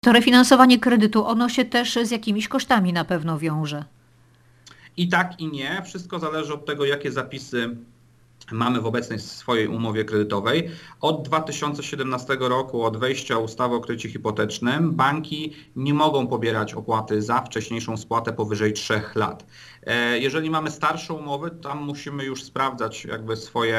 To refinansowanie kredytu, ono się też z jakimiś kosztami na pewno wiąże. I tak, i nie. Wszystko zależy od tego, jakie zapisy mamy w obecnej swojej umowie kredytowej. Od 2017 roku, od wejścia ustawy o kredycie hipotecznym, banki nie mogą pobierać opłaty za wcześniejszą spłatę powyżej 3 lat. Jeżeli mamy starszą umowę, tam musimy już sprawdzać jakby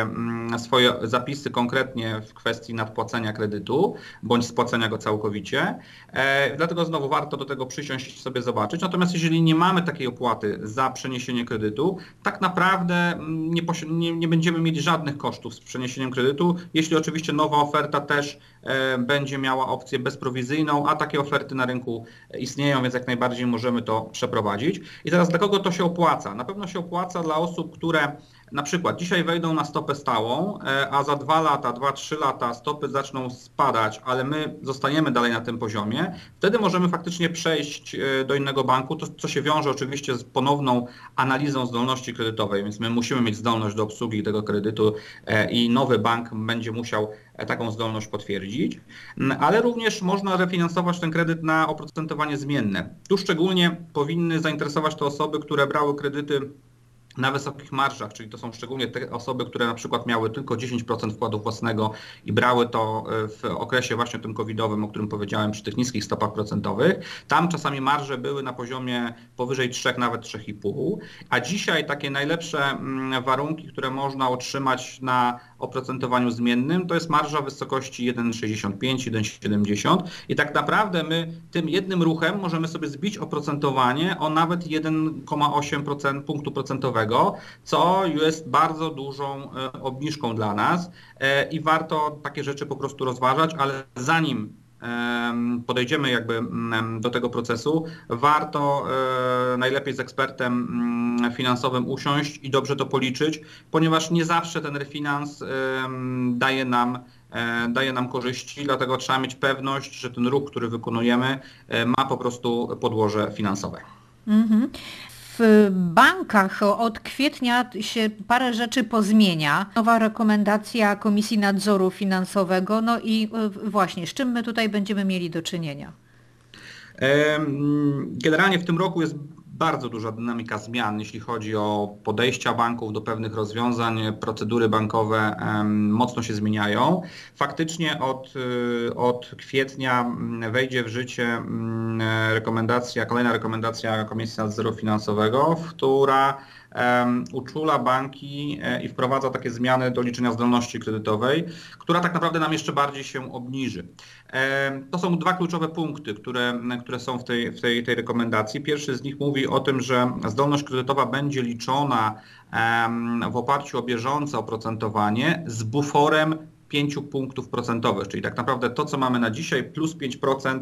swoje zapisy konkretnie w kwestii nadpłacenia kredytu, bądź spłacenia go całkowicie. Dlatego znowu warto do tego przysiąść i sobie zobaczyć. Natomiast jeżeli nie mamy takiej opłaty za przeniesienie kredytu, tak naprawdę nie będziemy mieć żadnych kosztów z przeniesieniem kredytu, jeśli oczywiście nowa oferta też będzie miała opcję bezprowizyjną, a takie oferty na rynku istnieją, więc jak najbardziej możemy to przeprowadzić. I teraz dla kogo to się opłaca? Na pewno się opłaca dla osób, które na przykład dzisiaj wejdą na stopę stałą, a za 2 lata, 2-3 lata stopy zaczną spadać, ale my zostaniemy dalej na tym poziomie. Wtedy możemy faktycznie przejść do innego banku, to co się wiąże oczywiście z ponowną analizą zdolności kredytowej, więc my musimy mieć zdolność do obsługi tego kredytu i nowy bank będzie musiał taką zdolność potwierdzić, ale również można refinansować ten kredyt na oprocentowanie zmienne. Tu szczególnie powinny zainteresować to osoby, które brały kredyty na wysokich marżach, czyli to są szczególnie te osoby, które na przykład miały tylko 10% wkładu własnego i brały to w okresie właśnie tym covidowym, o którym powiedziałem, przy tych niskich stopach procentowych. Tam czasami marże były na poziomie powyżej 3, nawet 3,5, a dzisiaj takie najlepsze warunki, które można otrzymać na oprocentowaniu zmiennym, to jest marża w wysokości 1,65, 1,70 i tak naprawdę my tym jednym ruchem możemy sobie zbić oprocentowanie o nawet 1,8% punktu procentowego, co jest bardzo dużą obniżką dla nas i warto takie rzeczy po prostu rozważać, ale zanim podejdziemy jakby do tego procesu, warto najlepiej z ekspertem finansowym usiąść i dobrze to policzyć, ponieważ nie zawsze ten refinans daje nam korzyści, dlatego trzeba mieć pewność, że ten ruch, który wykonujemy, ma po prostu podłoże finansowe. W bankach od kwietnia się parę rzeczy pozmienia. Nowa rekomendacja Komisji Nadzoru Finansowego. No i właśnie, z czym my tutaj będziemy mieli do czynienia? Generalnie w tym roku jest bardzo duża dynamika zmian, jeśli chodzi o podejścia banków do pewnych rozwiązań. Procedury bankowe mocno się zmieniają. Faktycznie od kwietnia wejdzie w życie kolejna rekomendacja Komisji Nadzoru Finansowego, która uczula banki i wprowadza takie zmiany do liczenia zdolności kredytowej, która tak naprawdę nam jeszcze bardziej się obniży. To są 2 kluczowe punkty, które są w tej rekomendacji. Pierwszy z nich mówi o tym, że zdolność kredytowa będzie liczona w oparciu o bieżące oprocentowanie z buforem 5 punktów procentowych, czyli tak naprawdę to, co mamy na dzisiaj, plus 5%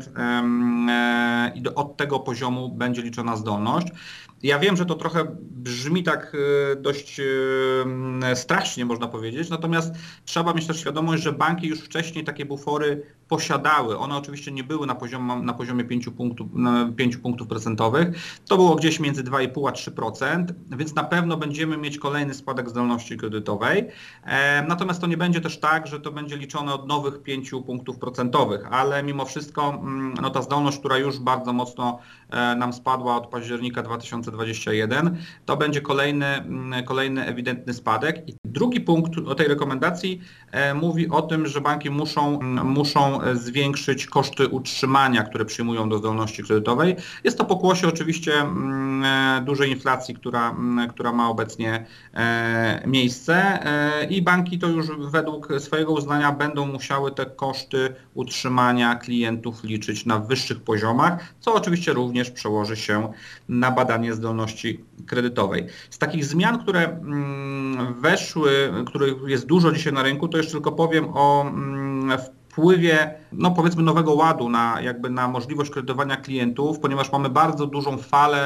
i od tego poziomu będzie liczona zdolność. Ja wiem, że to trochę brzmi tak dość strasznie, można powiedzieć, natomiast trzeba mieć też świadomość, że banki już wcześniej takie bufory posiadały. One oczywiście nie były na poziomie 5 punktów procentowych. To było gdzieś między 2,5 a 3%, więc na pewno będziemy mieć kolejny spadek zdolności kredytowej. Natomiast to nie będzie też tak, że to będzie liczone od nowych 5 punktów procentowych, ale mimo wszystko no, ta zdolność, która już bardzo mocno nam spadła od października 2021, to będzie kolejny ewidentny spadek. I drugi punkt tej rekomendacji mówi o tym, że banki muszą zwiększyć koszty utrzymania, które przyjmują do zdolności kredytowej. Jest to pokłosie oczywiście dużej inflacji, która ma obecnie miejsce i banki to już według swojego uznania będą musiały te koszty utrzymania klientów liczyć na wyższych poziomach, co oczywiście również przełoży się na badanie zdolności kredytowej. Z takich zmian, które weszły, których jest dużo dzisiaj na rynku, to jeszcze tylko powiem o wpływie, no powiedzmy, nowego ładu na możliwość kredytowania klientów, ponieważ mamy bardzo dużą falę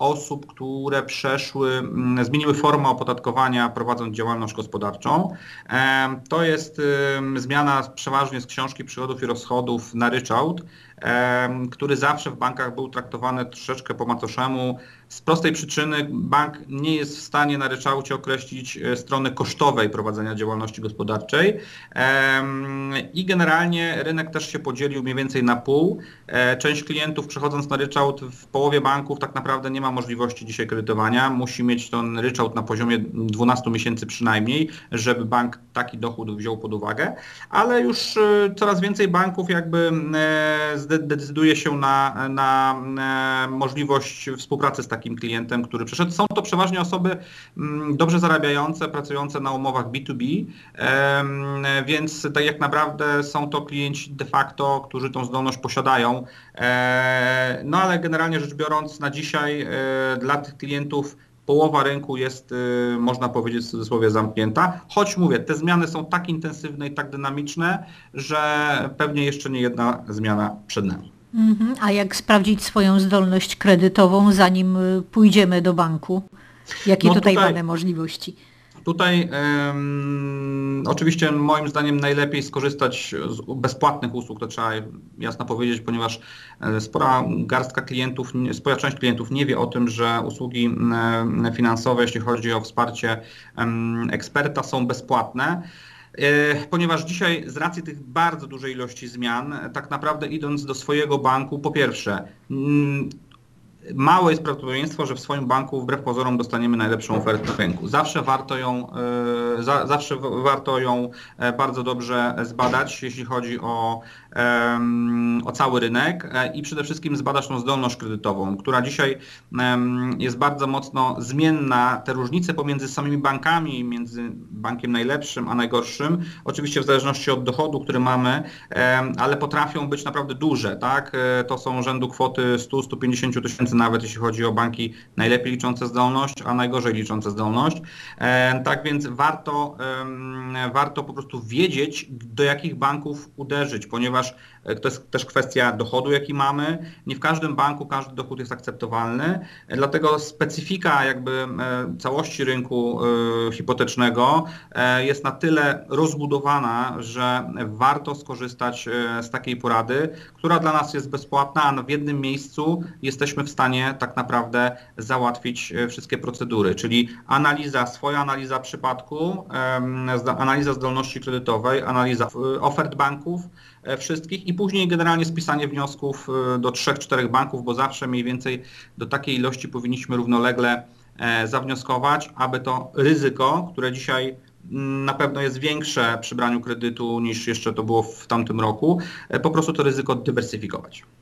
osób, które zmieniły formę opodatkowania prowadząc działalność gospodarczą. To jest zmiana przeważnie z książki przychodów i rozchodów na ryczałt, który zawsze w bankach był traktowany troszeczkę po macoszemu. Z prostej przyczyny bank nie jest w stanie na ryczałcie określić strony kosztowej prowadzenia działalności gospodarczej i generalnie rynek też się podzielił mniej więcej na pół. Część klientów przechodząc na ryczałt w połowie banków tak naprawdę nie ma możliwości dzisiaj kredytowania. Musi mieć ten ryczałt na poziomie 12 miesięcy przynajmniej, żeby bank taki dochód wziął pod uwagę, ale już coraz więcej banków jakby decyduje się na możliwość współpracy z takim klientem, który przyszedł. Są to przeważnie osoby dobrze zarabiające, pracujące na umowach B2B, więc tak jak naprawdę są to klienci de facto, którzy tą zdolność posiadają. No ale generalnie rzecz biorąc na dzisiaj dla tych klientów połowa rynku jest, można powiedzieć w cudzysłowie, zamknięta. Choć mówię, te zmiany są tak intensywne i tak dynamiczne, że pewnie jeszcze nie jedna zmiana przed nami. A jak sprawdzić swoją zdolność kredytową, zanim pójdziemy do banku? Jakie tutaj mamy możliwości? Tutaj oczywiście moim zdaniem najlepiej skorzystać z bezpłatnych usług, to trzeba jasno powiedzieć, ponieważ spora część klientów nie wie o tym, że usługi finansowe, jeśli chodzi o wsparcie eksperta, są bezpłatne. Ponieważ dzisiaj z racji tych bardzo dużej ilości zmian, tak naprawdę idąc do swojego banku, po pierwsze, małe jest prawdopodobieństwo, że w swoim banku wbrew pozorom dostaniemy najlepszą ofertę rynku. Zawsze warto ją bardzo dobrze zbadać, jeśli chodzi o cały rynek i przede wszystkim zbadać tą zdolność kredytową, która dzisiaj jest bardzo mocno zmienna. Te różnice pomiędzy samymi bankami, między bankiem najlepszym a najgorszym, oczywiście w zależności od dochodu, który mamy, ale potrafią być naprawdę duże, tak? To są rzędu kwoty 100-150 tysięcy nawet, jeśli chodzi o banki najlepiej liczące zdolność, a najgorzej liczące zdolność. Tak więc warto po prostu wiedzieć, do jakich banków uderzyć, ponieważ to jest też kwestia dochodu, jaki mamy. Nie w każdym banku każdy dochód jest akceptowalny, dlatego specyfika jakby całości rynku hipotecznego jest na tyle rozbudowana, że warto skorzystać z takiej porady, która dla nas jest bezpłatna, a w jednym miejscu jesteśmy w stanie tak naprawdę załatwić wszystkie procedury, czyli swoja analiza przypadku, analiza zdolności kredytowej, analiza ofert banków wszystkich i później generalnie spisanie wniosków do 3-4 banków, bo zawsze mniej więcej do takiej ilości powinniśmy równolegle zawnioskować, aby to ryzyko, które dzisiaj na pewno jest większe przy braniu kredytu niż jeszcze to było w tamtym roku, po prostu to ryzyko dywersyfikować.